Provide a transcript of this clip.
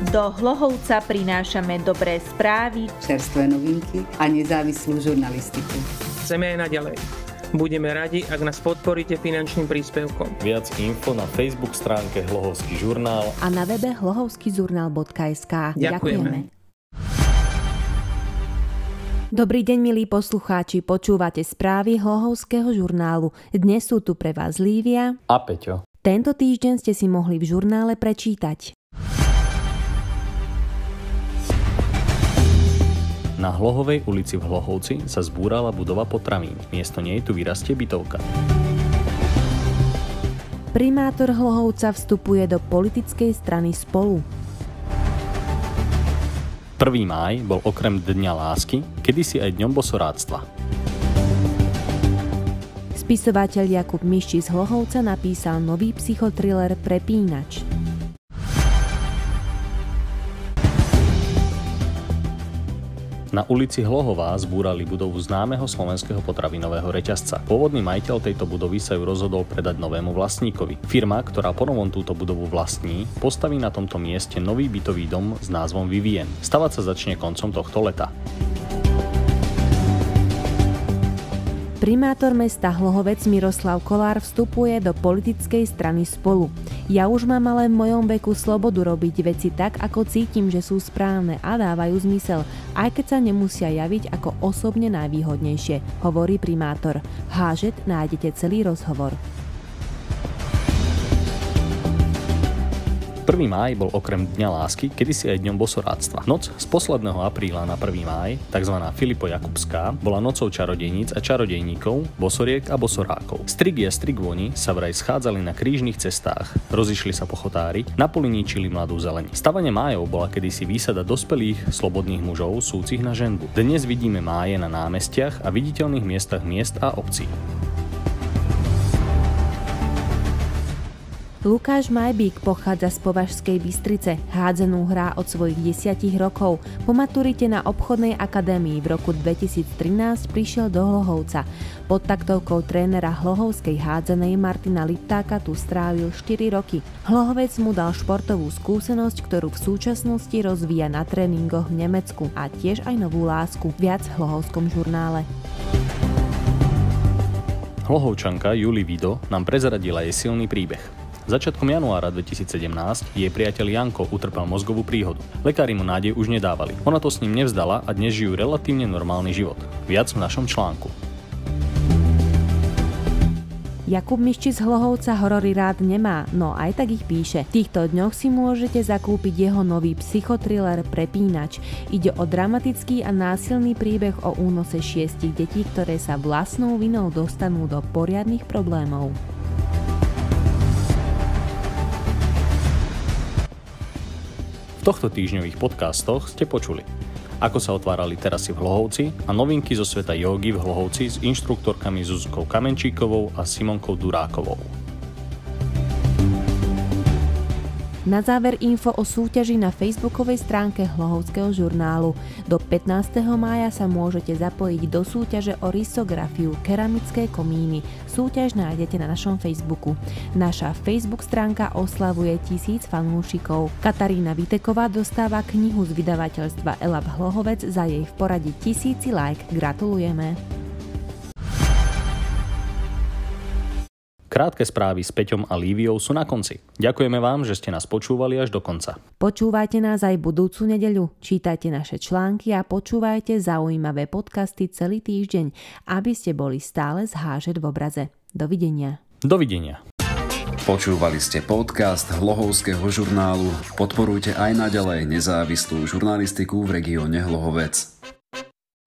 Do Hlohovca prinášame dobré správy, čerstvé novinky a nezávislú žurnalistiku. Chceme aj naďalej. Budeme radi, ak nás podporíte finančným príspevkom. Viac info na Facebook stránke Hlohovský žurnál a na webe hlohovskyžurnal.sk. Ďakujeme. Dobrý deň, milí poslucháči, počúvate správy Hlohovského žurnálu. Dnes sú tu pre vás Lívia a Peťo. Tento týždeň ste si mohli v žurnále prečítať. Na Hlohovej ulici v Hlohovci sa zbúrala budova potravín. Miesto nej tu vyrastie bytovka. Primátor Hlohovca vstupuje do politickej strany Spolu. 1. máj bol okrem Dňa lásky kedysi aj dňom bosoráctva. Spisovateľ Jakub Mišči z Hlohovca napísal nový psychotriller Prepínač. Na ulici Hlohová zbúrali budovu známeho slovenského potravinového reťazca. Pôvodný majiteľ tejto budovy sa ju rozhodol predať novému vlastníkovi. Firma, ktorá ponovom túto budovu vlastní, postaví na tomto mieste nový bytový dom s názvom Vivien. Stavať sa začne koncom tohto leta. Primátor mesta Hlohovec Miroslav Kolár vstupuje do politickej strany Spolu. Ja už mám ale v mojom veku slobodu robiť veci tak, ako cítim, že sú správne a dávajú zmysel, aj keď sa nemusia javiť ako osobne najvýhodnejšie, hovorí primátor. Hážet nájdete celý rozhovor. 1. máj bol okrem Dňa lásky kedysi aj dňom bosoráctva. Noc z posledného apríla na 1. máj, tzv. Filipo-Jakubská, bola nocou čarodejníc a čarodejníkov, bosoriek a bosorákov. Strigy a strigvoni sa vraj schádzali na krížnych cestách, rozišli sa pochotári, na poli ničili mladú zeleň. Stavanie májov bola kedysi výsada dospelých, slobodných mužov súcich na ženbu. Dnes vidíme máje na námestiach a viditeľných miestach miest a obcí. Lukáš Majbík pochádza z Považskej Bystrice, hádzenú hrá od svojich 10 rokov. Po maturite na obchodnej akadémii v roku 2013 prišiel do Hlohovca. Pod taktovkou trénera hlohovskej hádzenej Martina Liptáka tu strávil 4 roky. Hlohovec mu dal športovú skúsenosť, ktorú v súčasnosti rozvíja na tréningoch v Nemecku a tiež aj novú lásku. Viac v Hlohovskom žurnále. Hlohovčanka Juli Vido nám prezradila jej silný príbeh. Začiatkom januára 2017 jej priateľ Janko utrpel mozgovú príhodu. Lekári mu nádej už nedávali. Ona to s ním nevzdala a dnes žijú relatívne normálny život. Viac v našom článku. Jakub Mišči z Hlohovca horory rád nemá, no aj tak ich píše. V týchto dňoch si môžete zakúpiť jeho nový psychotriller Prepínač. Ide o dramatický a násilný príbeh o únose 6 detí, ktoré sa vlastnou vinou dostanú do poriadnych problémov. V tohto týždňových podcastoch ste počuli, ako sa otvárali terasy v Hlohovci a novinky zo sveta jógy v Hlohovci s inštruktorkami Zuzkou Kamenčíkovou a Simonkou Durákovou. Na záver info o súťaži na facebookovej stránke Hlohovského žurnálu. Do 15. mája sa môžete zapojiť do súťaže o risografiu keramické komíny. Súťaž nájdete na našom Facebooku. Naša Facebook stránka oslavuje 1000 fanúšikov. Katarína Viteková dostáva knihu z vydavateľstva Elab Hlohovec za jej v poradí 1000 like. Gratulujeme. Krátke správy s Peťom a Líviou sú na konci. Ďakujeme vám, že ste nás počúvali až do konca. Počúvajte nás aj budúcu nedeľu, čítajte naše články a počúvajte zaujímavé podcasty celý týždeň, aby ste boli stále z Hážet v obraze. Dovidenia. Dovidenia. Počúvali ste podcast Hlohovského žurnálu. Podporujte aj naďalej nezávislú žurnalistiku v regióne Hlohovec.